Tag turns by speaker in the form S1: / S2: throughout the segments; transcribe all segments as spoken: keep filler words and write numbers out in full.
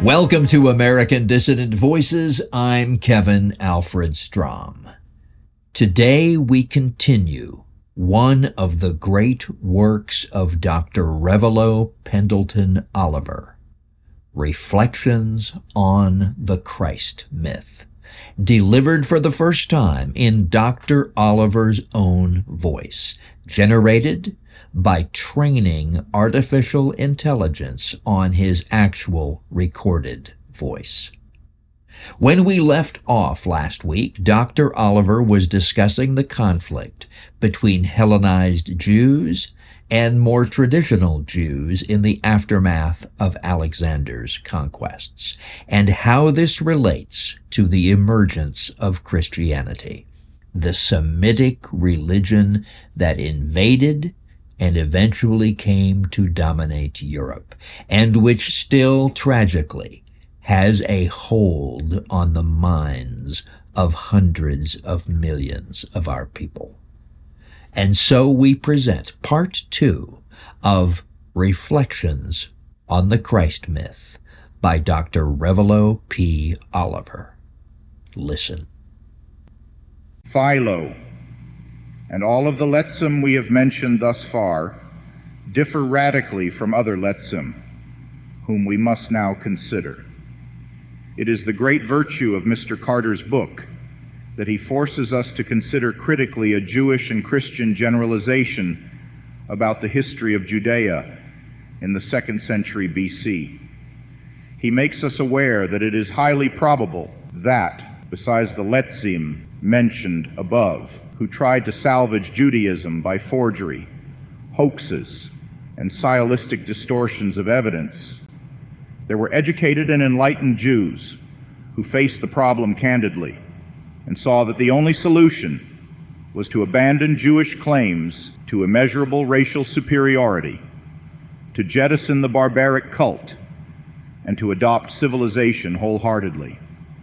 S1: Welcome to American Dissident Voices. I'm Kevin Alfred Strom. Today we continue one of the great works of Doctor Revilo Pendleton Oliver, Reflections on the Christ Myth, delivered for the first time in Doctor Oliver's own voice, generated by training artificial intelligence on his actual recorded voice. When we left off last week, Doctor Oliver was discussing the conflict between Hellenized Jews and more traditional Jews in the aftermath of Alexander's conquests, and how this relates to the emergence of Christianity, the Semitic religion that invaded and eventually came to dominate Europe, and which still tragically has a hold on the minds of hundreds of millions of our people. And so we present part two of Reflections on the Christ Myth by Doctor Revilo P. Oliver. Listen.
S2: Philo and all of the Letzim we have mentioned thus far differ radically from other Letzim, whom we must now consider. It is the great virtue of Mister Carter's book that he forces us to consider critically a Jewish and Christian generalization about the history of Judea in the second century B C. He makes us aware that it is highly probable that, besides the Letzim mentioned above, who tried to salvage Judaism by forgery, hoaxes, and stylistic distortions of evidence, there were educated and enlightened Jews who faced the problem candidly and saw that the only solution was to abandon Jewish claims to immeasurable racial superiority, to jettison the barbaric cult, and to adopt civilization wholeheartedly.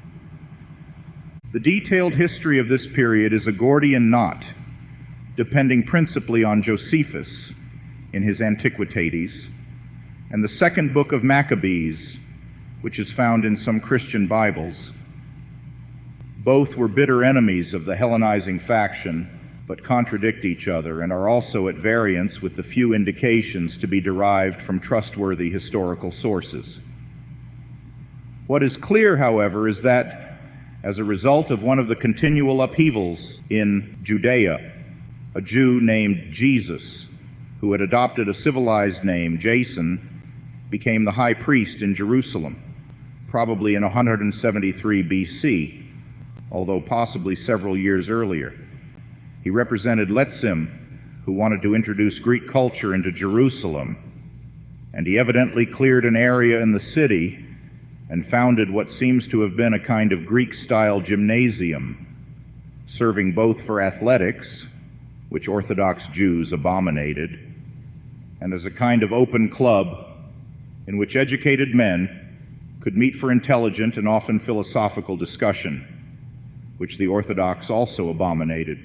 S2: The detailed history of this period is a Gordian knot, depending principally on Josephus in his Antiquitates, and the second book of Maccabees, which is found in some Christian Bibles. Both were bitter enemies of the Hellenizing faction, but contradict each other and are also at variance with the few indications to be derived from trustworthy historical sources. What is clear, however, is that as a result of one of the continual upheavals in Judea, a Jew named Jesus, who had adopted a civilized name, Jason, became the high priest in Jerusalem, probably in one hundred seventy-three B C, although possibly several years earlier. He represented Letzim, who wanted to introduce Greek culture into Jerusalem, and he evidently cleared an area in the city and founded what seems to have been a kind of Greek-style gymnasium, serving both for athletics, which Orthodox Jews abominated, and as a kind of open club in which educated men could meet for intelligent and often philosophical discussion, which the Orthodox also abominated.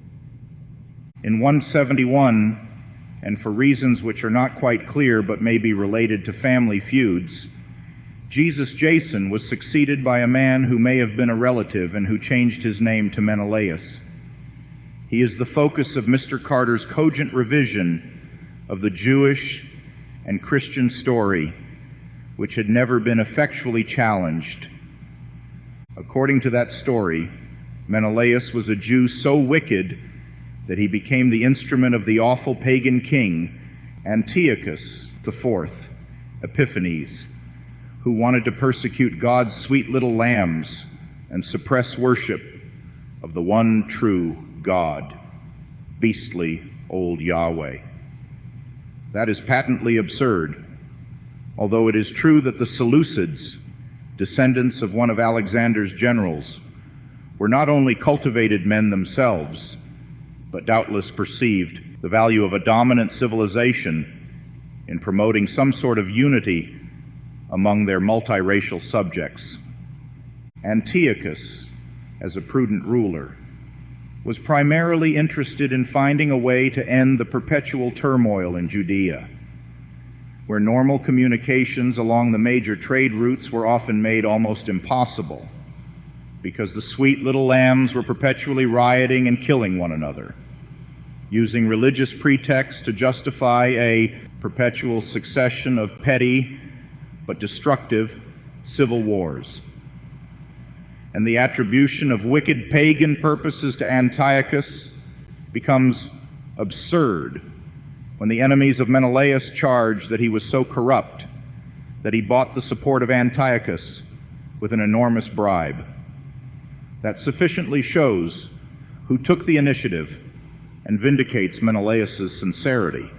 S2: In one seventy-one, and for reasons which are not quite clear but may be related to family feuds, Jesus Jason was succeeded by a man who may have been a relative and who changed his name to Menelaus. He is the focus of Mister Carter's cogent revision of the Jewish and Christian story, which had never been effectually challenged. According to that story, Menelaus was a Jew so wicked that he became the instrument of the awful pagan king Antiochus the Fourth, Epiphanes, who wanted to persecute God's sweet little lambs and suppress worship of the one true God, beastly old Yahweh. That is patently absurd, although it is true that the Seleucids, descendants of one of Alexander's generals, were not only cultivated men themselves, but doubtless perceived the value of a dominant civilization in promoting some sort of unity among their multiracial subjects. Antiochus, as a prudent ruler, was primarily interested in finding a way to end the perpetual turmoil in Judea, where normal communications along the major trade routes were often made almost impossible, because the sweet little lambs were perpetually rioting and killing one another, using religious pretexts to justify a perpetual succession of petty but destructive civil wars. And the attribution of wicked pagan purposes to Antiochus becomes absurd when the enemies of Menelaus charge that he was so corrupt that he bought the support of Antiochus with an enormous bribe. That sufficiently shows who took the initiative and vindicates Menelaus' sincerity.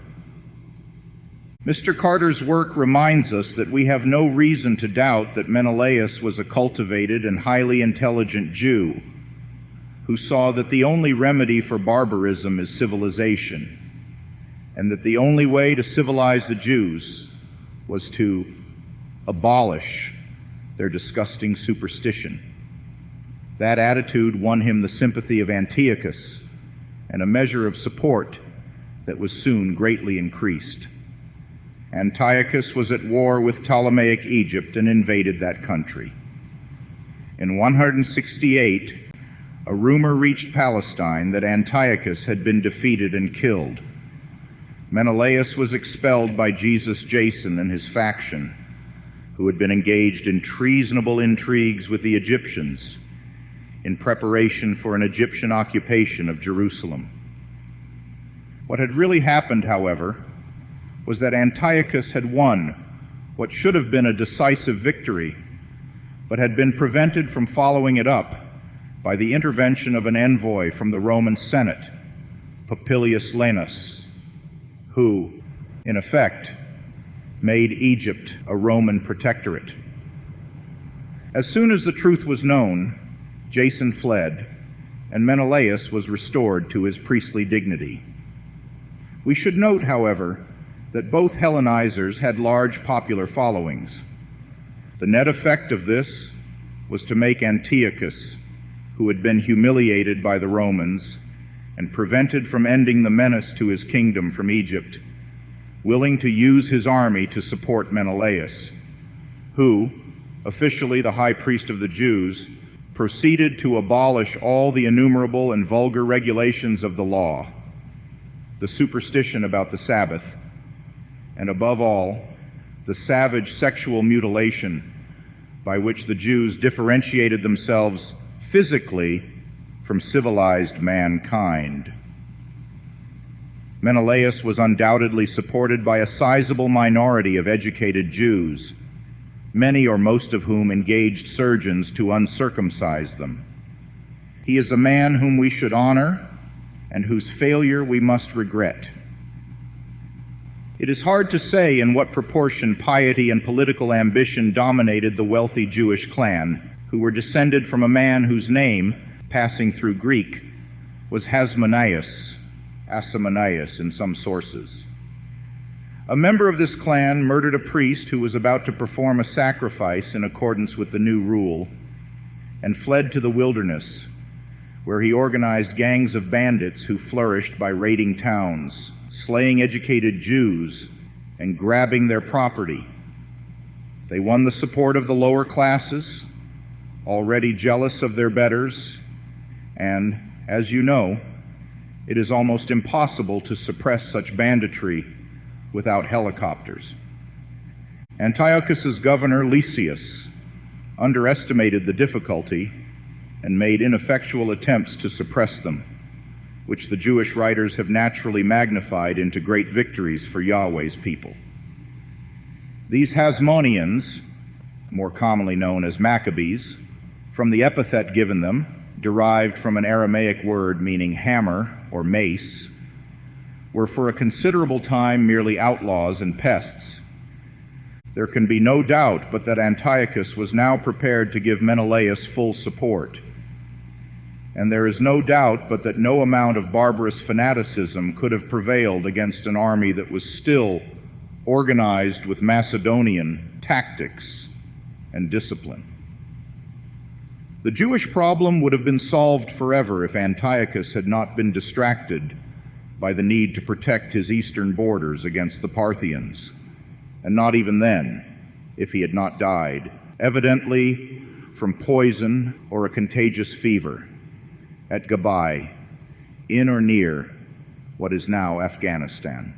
S2: Mister Carter's work reminds us that we have no reason to doubt that Menelaus was a cultivated and highly intelligent Jew who saw that the only remedy for barbarism is civilization, and that the only way to civilize the Jews was to abolish their disgusting superstition. That attitude won him the sympathy of Antiochus and a measure of support that was soon greatly increased. Antiochus was at war with Ptolemaic Egypt and invaded that country. In one hundred sixty-eight, a rumor reached Palestine that Antiochus had been defeated and killed. Menelaus was expelled by Jesus Jason and his faction, who had been engaged in treasonable intrigues with the Egyptians in preparation for an Egyptian occupation of Jerusalem. What had really happened, however, was that Antiochus had won what should have been a decisive victory, but had been prevented from following it up by the intervention of an envoy from the Roman Senate, Popilius Laenas, who, in effect, made Egypt a Roman protectorate. As soon as the truth was known, Jason fled, and Menelaus was restored to his priestly dignity. We should note, however, that both Hellenizers had large popular followings. The net effect of this was to make Antiochus, who had been humiliated by the Romans and prevented from ending the menace to his kingdom from Egypt, willing to use his army to support Menelaus, who, officially the high priest of the Jews, proceeded to abolish all the innumerable and vulgar regulations of the law, the superstition about the Sabbath, and above all, the savage sexual mutilation by which the Jews differentiated themselves physically from civilized mankind. Menelaus was undoubtedly supported by a sizable minority of educated Jews, many or most of whom engaged surgeons to uncircumcise them. He is a man whom we should honor and whose failure we must regret. It is hard to say in what proportion piety and political ambition dominated the wealthy Jewish clan, who were descended from a man whose name, passing through Greek, was Hasmoneus, Asamoneus in some sources. A member of this clan murdered a priest who was about to perform a sacrifice in accordance with the new rule, and fled to the wilderness, where he organized gangs of bandits who flourished by raiding towns, slaying educated Jews, and grabbing their property. They won the support of the lower classes, already jealous of their betters, and, as you know, it is almost impossible to suppress such banditry without helicopters. Antiochus's governor, Lysias, underestimated the difficulty and made ineffectual attempts to suppress them, which the Jewish writers have naturally magnified into great victories for Yahweh's people. These Hasmoneans, more commonly known as Maccabees, from the epithet given them, derived from an Aramaic word meaning hammer or mace, were for a considerable time merely outlaws and pests. There can be no doubt but that Antiochus was now prepared to give Menelaus full support. And there is no doubt but that no amount of barbarous fanaticism could have prevailed against an army that was still organized with Macedonian tactics and discipline. The Jewish problem would have been solved forever if Antiochus had not been distracted by the need to protect his eastern borders against the Parthians. and not even then, if he had not died, evidently from poison or a contagious fever, at Gabai, in or near what is now Afghanistan.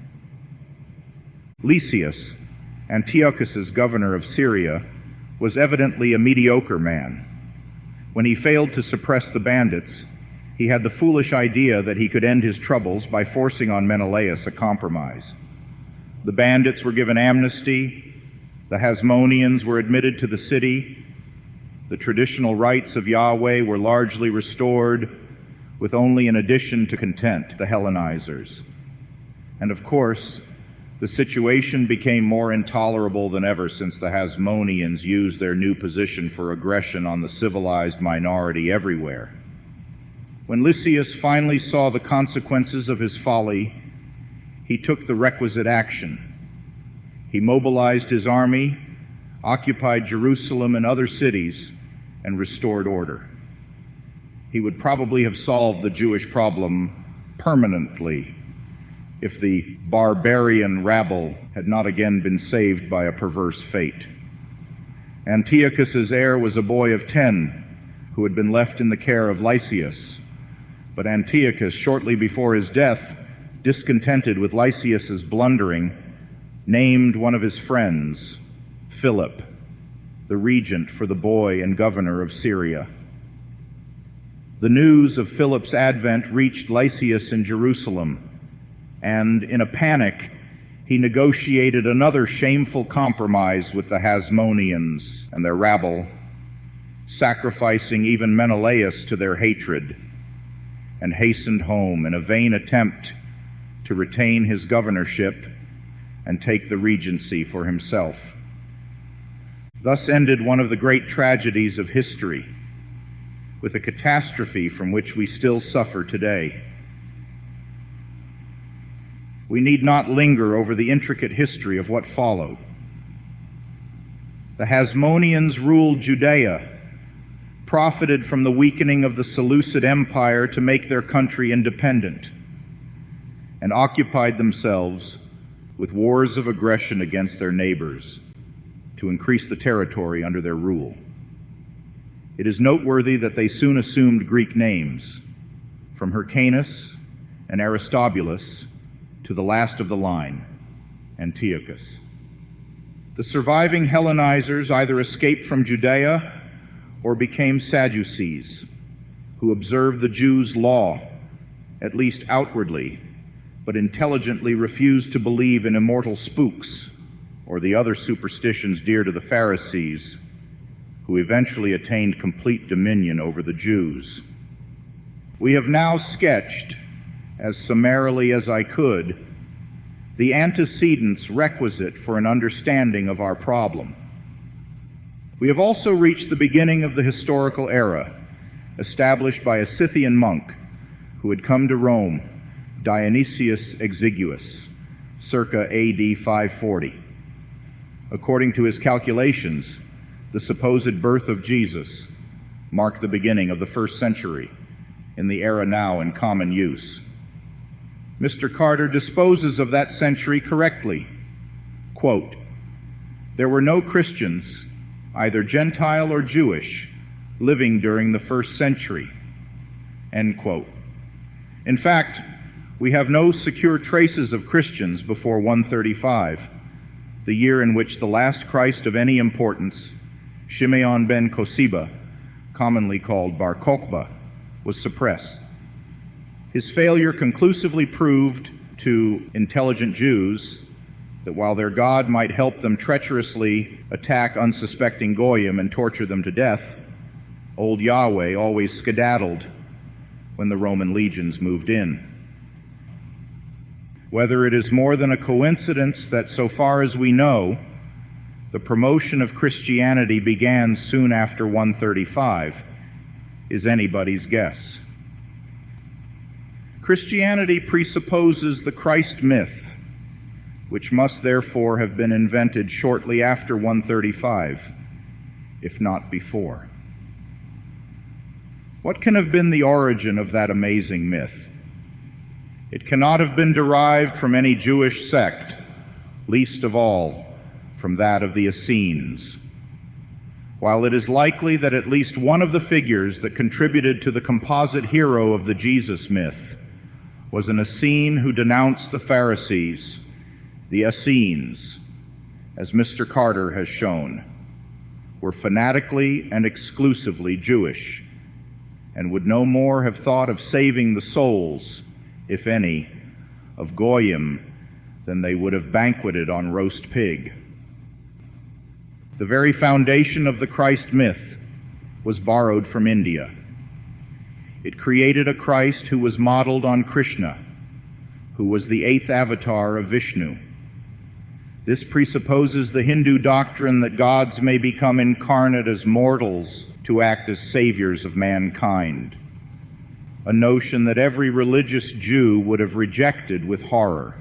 S2: Lysias, Antiochus's governor of Syria, was evidently a mediocre man. When he failed to suppress the bandits, he had the foolish idea that he could end his troubles by forcing on Menelaus a compromise. The bandits were given amnesty, the Hasmoneans were admitted to the city, the traditional rites of Yahweh were largely restored, with only an addition to content the Hellenizers. And of course, the situation became more intolerable than ever since the Hasmoneans used their new position for aggression on the civilized minority everywhere. When Lysias finally saw the consequences of his folly, he took the requisite action. He mobilized his army, occupied Jerusalem and other cities, and restored order. He would probably have solved the Jewish problem permanently if the barbarian rabble had not again been saved by a perverse fate. Antiochus's heir was a boy of ten who had been left in the care of Lysias. But Antiochus, shortly before his death, discontented with Lysias's blundering, named one of his friends, Philip, the regent for the boy and governor of Syria. The news of Philip's advent reached Lysias in Jerusalem, and in a panic, he negotiated another shameful compromise with the Hasmoneans and their rabble, sacrificing even Menelaus to their hatred, and hastened home in a vain attempt to retain his governorship and take the regency for himself. Thus ended one of the great tragedies of history, with a catastrophe from which we still suffer today. We need not linger over the intricate history of what followed. The Hasmoneans ruled Judea, profited from the weakening of the Seleucid Empire to make their country independent, and occupied themselves with wars of aggression against their neighbors to increase the territory under their rule. It is noteworthy that they soon assumed Greek names, from Hyrcanus and Aristobulus to the last of the line, Antiochus. The surviving Hellenizers either escaped from Judea or became Sadducees, who observed the Jews' law, at least outwardly, but intelligently refused to believe in immortal spooks or the other superstitions dear to the Pharisees, who eventually attained complete dominion over the Jews. We have now sketched, as summarily as I could, the antecedents requisite for an understanding of our problem. We have also reached the beginning of the historical era, established by a Scythian monk who had come to Rome, Dionysius Exiguus, circa A D five forty. According to his calculations, the supposed birth of Jesus marked the beginning of the first century in the era now in common use. Mister Carter disposes of that century correctly. Quote, "There were no Christians, either Gentile or Jewish, living during the first century." End quote. In fact, we have no secure traces of Christians before one thirty-five, the year in which the last Christ of any importance, Shimeon ben Kosiba, commonly called Bar Kokhba, was suppressed. His failure conclusively proved to intelligent Jews that while their God might help them treacherously attack unsuspecting Goyim and torture them to death, old Yahweh always skedaddled when the Roman legions moved in. Whether it is more than a coincidence that, so far as we know, the promotion of Christianity began soon after one thirty-five is anybody's guess. Christianity presupposes the Christ myth, which must therefore have been invented shortly after one thirty-five, if not before. What can have been the origin of that amazing myth? It cannot have been derived from any Jewish sect, least of all from that of the Essenes. While it is likely that at least one of the figures that contributed to the composite hero of the Jesus myth was an Essene who denounced the Pharisees, the Essenes, as Mister Carter has shown, were fanatically and exclusively Jewish, and would no more have thought of saving the souls, if any, of Goyim than they would have banqueted on roast pig. The very foundation of the Christ myth was borrowed from India. It created a Christ who was modeled on Krishna, who was the eighth avatar of Vishnu. This presupposes the Hindu doctrine that gods may become incarnate as mortals to act as saviors of mankind, a notion that every religious Jew would have rejected with horror.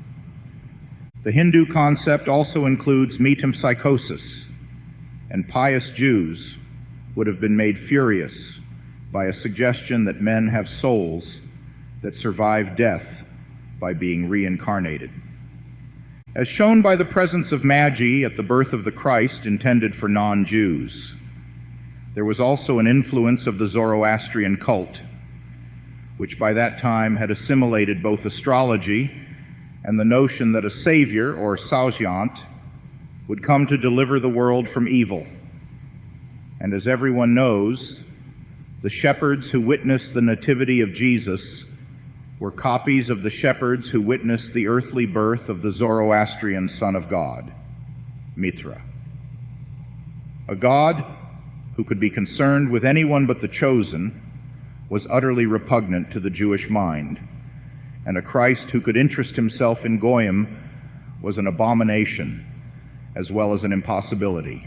S2: The Hindu concept also includes metempsychosis, and pious Jews would have been made furious by a suggestion that men have souls that survive death by being reincarnated. As shown by the presence of magi at the birth of the Christ intended for non-Jews, there was also an influence of the Zoroastrian cult, which by that time had assimilated both astrology and the notion that a savior, or Saujant, would come to deliver the world from evil. And as everyone knows, the shepherds who witnessed the nativity of Jesus were copies of the shepherds who witnessed the earthly birth of the Zoroastrian Son of God, Mitra. A God who could be concerned with anyone but the chosen was utterly repugnant to the Jewish mind, and a Christ who could interest himself in Goyim was an abomination as well as an impossibility.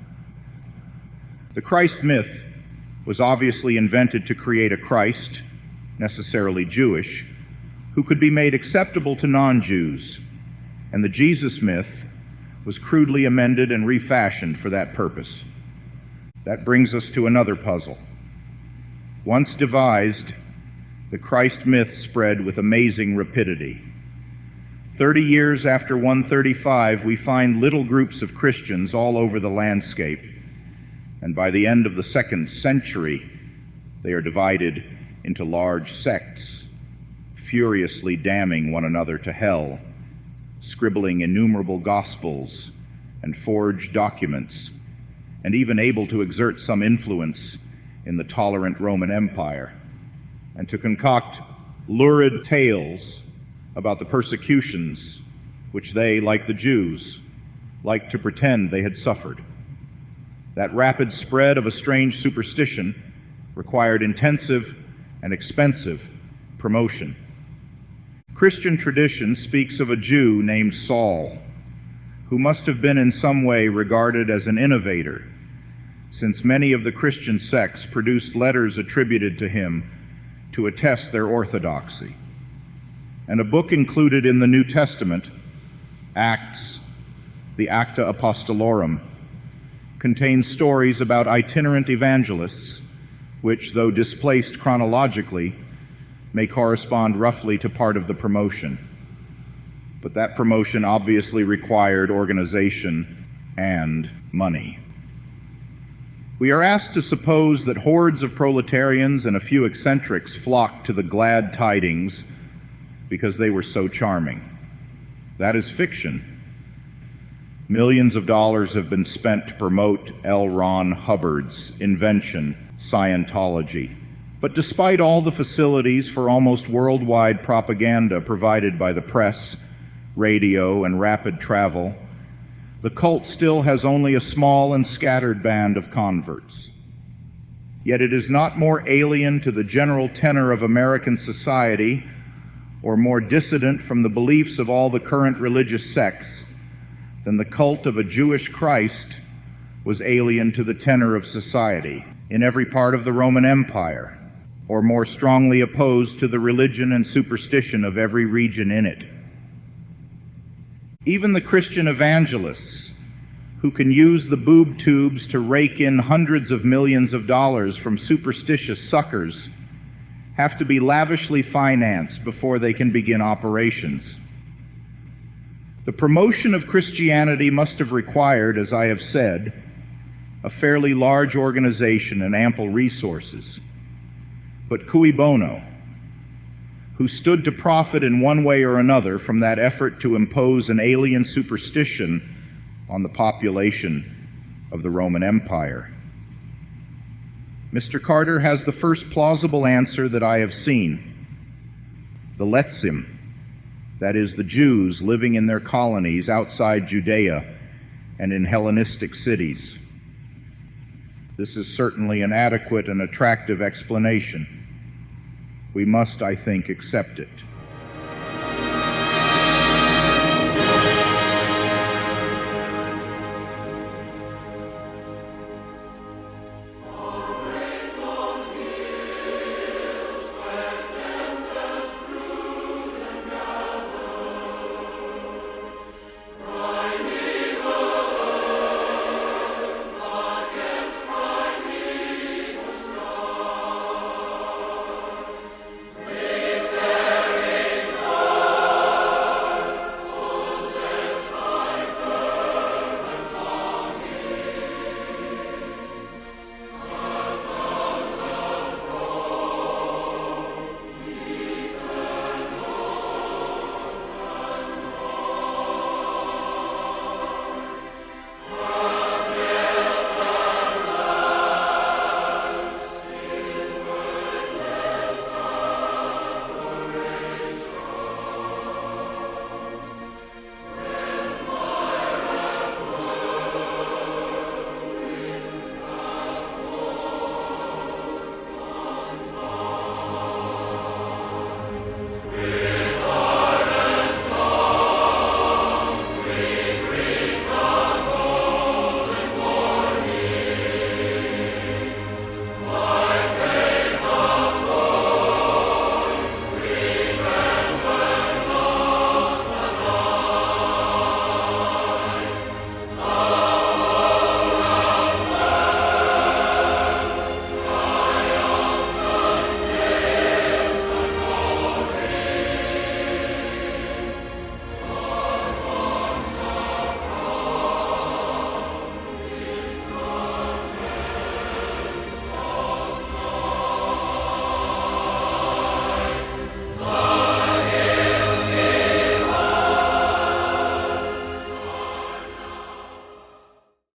S2: The Christ myth was obviously invented to create a Christ, necessarily Jewish, who could be made acceptable to non-Jews, and the Jesus myth was crudely amended and refashioned for that purpose. That brings us to another puzzle. Once devised, the Christ myth spread with amazing rapidity. Thirty years after one thirty-five, we find little groups of Christians all over the landscape, and by the end of the second century, they are divided into large sects, furiously damning one another to hell, scribbling innumerable gospels and forged documents, and even able to exert some influence in the tolerant Roman Empire, and to concoct lurid tales about the persecutions which they, like the Jews, liked to pretend they had suffered. That rapid spread of a strange superstition required intensive and expensive promotion. Christian tradition speaks of a Jew named Saul, who must have been in some way regarded as an innovator, since many of the Christian sects produced letters attributed to him to attest their orthodoxy. And a book included in the New Testament, Acts, the Acta Apostolorum, contains stories about itinerant evangelists, which, though displaced chronologically, may correspond roughly to part of the promotion. But that promotion obviously required organization and money. We are asked to suppose that hordes of proletarians and a few eccentrics flocked to the glad tidings because they were so charming. That is fiction. Millions of dollars have been spent to promote L. Ron Hubbard's invention, Scientology. But despite all the facilities for almost worldwide propaganda provided by the press, radio, and rapid travel, the cult still has only a small and scattered band of converts. Yet it is not more alien to the general tenor of American society or more dissident from the beliefs of all the current religious sects than the cult of a Jewish Christ was alien to the tenor of society in every part of the Roman Empire, or more strongly opposed to the religion and superstition of every region in it. Even the Christian evangelists, who can use the boob tubes to rake in hundreds of millions of dollars from superstitious suckers, have to be lavishly financed before they can begin operations. The promotion of Christianity must have required, as I have said, a fairly large organization and ample resources. But cui bono? Who stood to profit in one way or another from that effort to impose an alien superstition on the population of the Roman Empire? Mister Carter has the first plausible answer that I have seen. The Letzim, that is, the Jews living in their colonies outside Judea and in Hellenistic cities. This is certainly an adequate and attractive explanation. We must, I think, accept it.